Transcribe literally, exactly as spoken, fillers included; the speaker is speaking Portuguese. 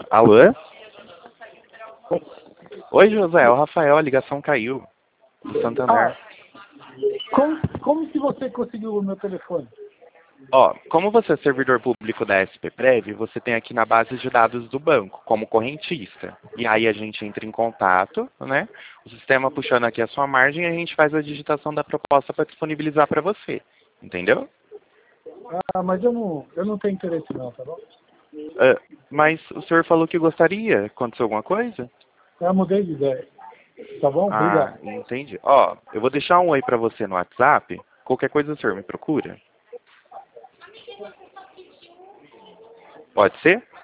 Alô? Oi, José, é o Rafael, a ligação caiu. Do Santander. Ah, como, como que você conseguiu o meu telefone? Ó, como você é servidor público da S P Prev, você tem aqui na base de dados do banco, como correntista. E aí a gente entra em contato, né? O sistema puxando aqui a sua margem e a gente faz a digitação da proposta para disponibilizar para você. Entendeu? Ah, mas eu não, eu não tenho interesse não, tá bom? Ah, mas o senhor falou que gostaria. Aconteceu alguma coisa? Eu mudei de ideia. Tá bom? Ah, Obrigado. entendi. Ó, eu vou deixar um oi para você no WhatsApp. Qualquer coisa o senhor me procura. Pode ser?